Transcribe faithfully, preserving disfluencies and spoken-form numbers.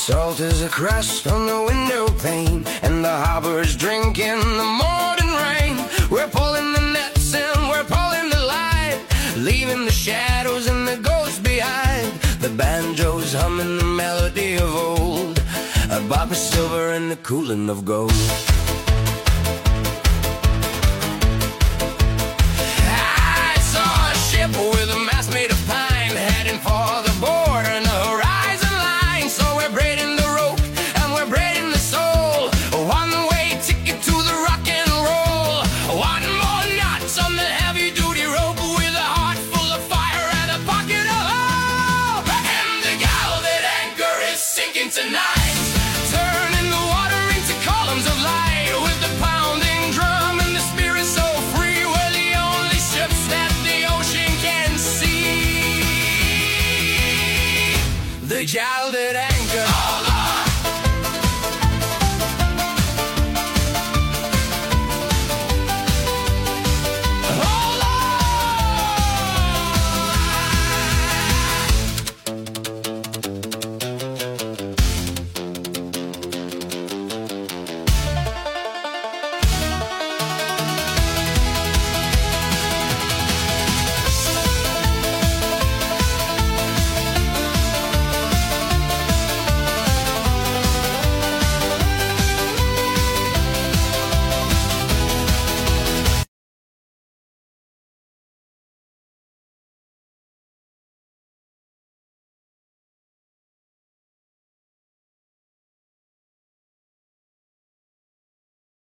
Salt is a crust on the window pane, and the harbor's drinking the morning rain. We're pulling the nets and we're pulling the line, leaving the shadows and the ghosts behind. The banjo's humming the melody of old, a bark of silver and the cooling of gold. I saw a ship with a mast made of pine, heading for the border and the horizon line. So we're braiding the rope and we're braiding the soul, a one-way ticket to the rock and roll. One more knot on the heavy-duty rope, with a heart full of fire and a pocket of hope. And the gal that anchor is sinking tonight, turning the water into columns of light, with the pounding drum and the spirit so free. We're the only ships that the ocean can see. The gal that